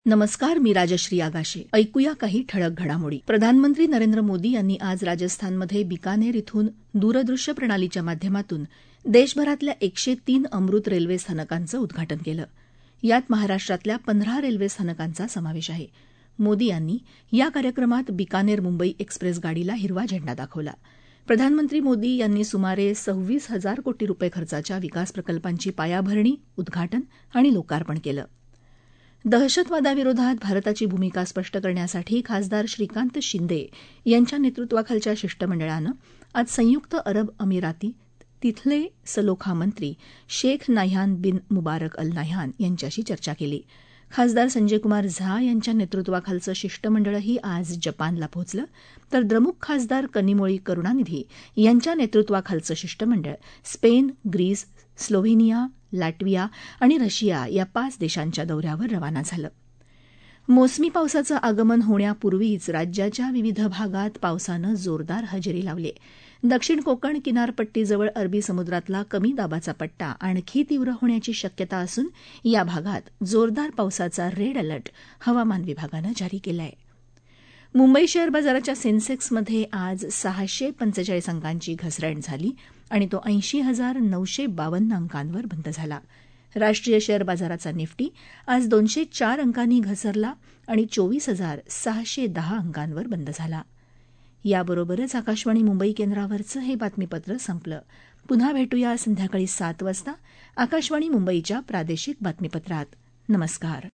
नमस्कार, मी राजश्री आगाशे. ऐकूया काही ठळक घडामोडी. प्रधानमंत्री नरेंद्र मोदी यांनी आज राजस्थानमध्ये बिकानेर इथून दूरदृश्य प्रणालीच्या माध्यमातून देशभरातल्या 103 अमृत रेल्वे स्थानकांचं उद्घाटन केलं. यात महाराष्ट्रातल्या 15 रेल्वे स्थानकांचा समावेश आहे. मोदी यांनी या कार्यक्रमात बिकानेर मुंबई एक्सप्रेस गाडीला हिरवा झेंडा दाखवला. प्रधानमंत्री मोदी यांनी सुमारे 26,000 कोटी रुपये खर्चाच्या विकास प्रकल्पांची पायाभरणी, उद्घाटन आणि लोकार्पण केलं. दहशतवादाविरोधात भारताची भूमिका स्पष्ट करण्यासाठी खासदार श्रीकांत शिंदे यांच्या नेतृत्वाखालच्या शिष्टमंडळानं आज संयुक्त अरब अमिरातीत तिथले सलोखा मंत्री Sheikh Nahyan bin Mubarak Al Nahyan यांच्याशी चर्चा केली. खासदार संजय कुमार झा यांच्या नेतृत्वाखालचं शिष्टमंडळही आज जपानला पोहोचलं, तर द्रमुक खासदार कनिमोळी करुणानिधी यांच्या नेतृत्वाखालचं शिष्टमंडळ स्पेन, ग्रीस, स्लोव्हेनिया, लॅटविया आणि रशिया या 5 देशांच्या दौऱ्यावर रवाना झालं. मोसमी पावसाचं आगमन होण्यापूर्वीच राज्याच्या विविध भागात पावसानं जोरदार हजेरी लावली. दक्षिण कोकण किनारपट्टीजवळ अरबी समुद्रातला कमी दाबाचा पट्टा आणखी तीव्र होण्याची शक्यता असून या भागात जोरदार पावसाचा रेड अलर्ट हवामान विभागानं जारी केला आहे. मुंबई शेअर बाजाराच्या सेन्सेक्समध्ये आज 645 अंकांची घसरण झाली आणि तो 80,952 अंकांवर बंद झाला. राष्ट्रीय शेअर बाजाराचा निफ्टी आज 204 अंकांनी घसरला आणि 24,610 अंकांवर बंद झाला. याबरोबरच आकाशवाणी मुंबई केंद्रावरचं हे बातमीपत्र संपलं. पुन्हा भेटूया संध्याकाळी 7 वाजता आकाशवाणी मुंबईच्या प्रादेशिक बातमीपत्रात. नमस्कार.